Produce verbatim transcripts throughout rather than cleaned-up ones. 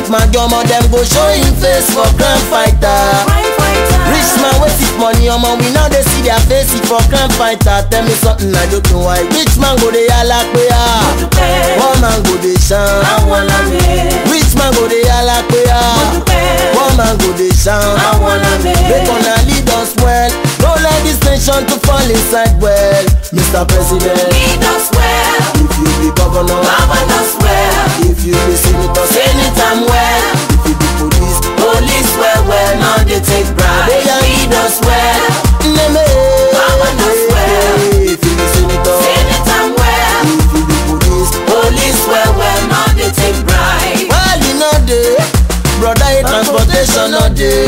it, my drummer, them go show him face for crime fighter. Rich man wey sick money, omo we now they see their face it for crime fighter. Tell me something I don't know why. Rich man go dey yalla pe ah, one man go dey shine. Rich man go dey yalla pe ah, one man go dey shine. They gonna lead us well, don't let this nation to fall inside well. Mister President, Lead us well, if you be governor, govern us well. if you be senator, Anytime well, if you be police, police well well, now they take bribe. Lead us well, name govern us well. if you be senator, Anytime well, if you be police. police well well, now they take bribe. Well, you know dey, brother, your transportation no dey,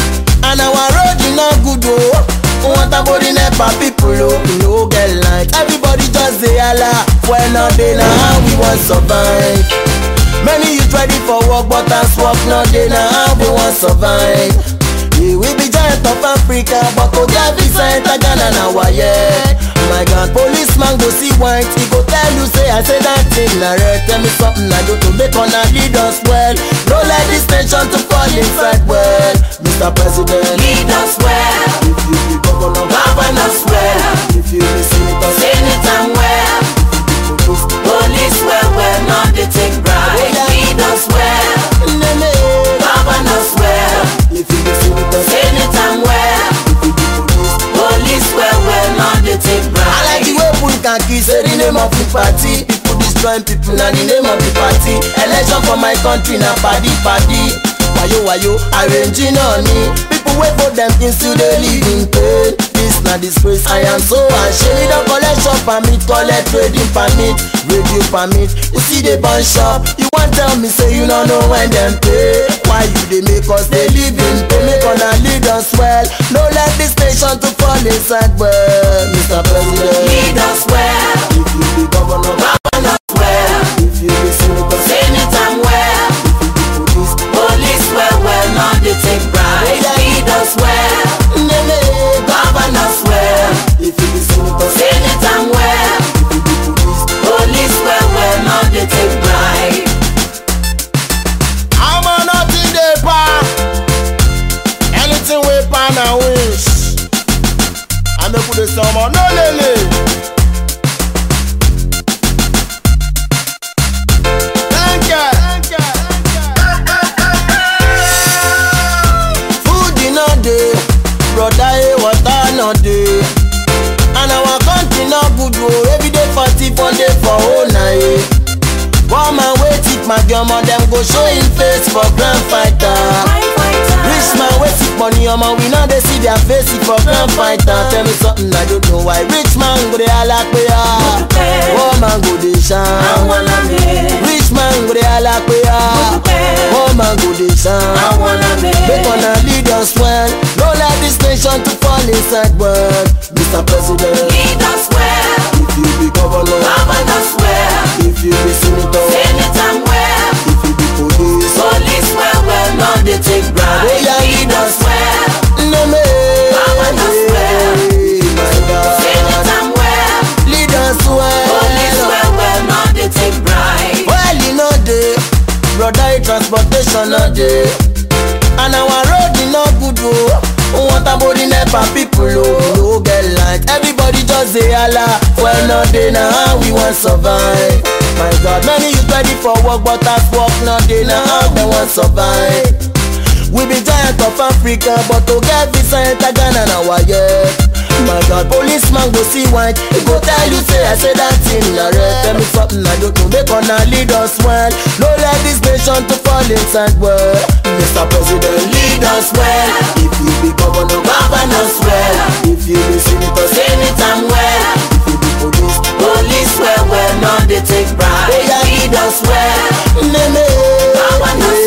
and our road you no good oh. Want a body nepa people oh, we no get light. Everybody just dey holla, well no dey na how we want survive. Many youth ready for work, but as work no dey na how we want survive. Yeah, we be giant of Africa, but to get visa enter Ghana na waye. My God, policeman go see white, he go tell you say I say that thing na red. Tell me something I do to make una lead us well. Don't let this nation to fall inside well. Mister President, Lead us well, if you be governor, govern us well. if you be senator, Anytime well, police, police well well, now they take bribe. Lead us well, nene. govern us well. If you be senator, Anytime well, if you be police. police well well, now they take I bribe. like the way put khaki, say the name of the party. People destroying people, na the name of the party. Election for my country, na party party. Wayo wayo, arranging honey. People wait for them things still they live in pain. This na disgrace, I am so ashamed. Don't collect shop permit, collect trading permit, radio permit. You see the bun shop, you want tell me say you don't know when them pay. Why you they make us they live in pain? Make una lead us well. Don't let this nation to fall inside well. Mister President, Lead us well, if you be governor, govern us well. if you be senator, Anytime well, police, police well well, now they take bribe. Lead us well, nene. govern us well. If you be senator, Anytime well, if you be police. police well well, now they take bribe. I'm a nothing dey pa. Anything we pan and wish. I make put the summer no lele. Thank you. Thank you. Food in no dey, brother, eh, water no dey, and our country no good oh. Every day party, one day for whole night. One man wait it, my drummer, them go show him face for grand fighter. Rich man wey sick money, omo we now they see their face it for grand fighter. Tell me something I don't know why. Rich man go dey holla pe ah, one man go dey shine. Rich man go dey holla pe ah, one man go dey shine. Make una lead us well, don't let this nation to fall inside well. Mister President, Lead us well, if you be governor, govern us well. if you be senator, Anytime well, if you be police, police well well, now they take bribe. Lead us well, name govern us well. my God, Anytime well, lead us police well. well well, now they take bribe. Well, you know dey, brother, your transportation no dey, and our road e no good oh. Want a body nepa people oh, no get light. Everybody just dey holla, well no dey na how we want survive. My God, many youth ready for work, but as work no dey na how they want survive. We be giant of Africa, but to get visa enter Ghana na waye. My God, policeman go see white, he go tell you say I say that thing na red. Tell me something I don't know, make una lead us well. Don't let this nation to fall inside well. Mister President, lead us well. If you be governor, govern us well. If you be senator, Anytime well, if you be police, police well well, now they take bribe. Lead us well, name govern us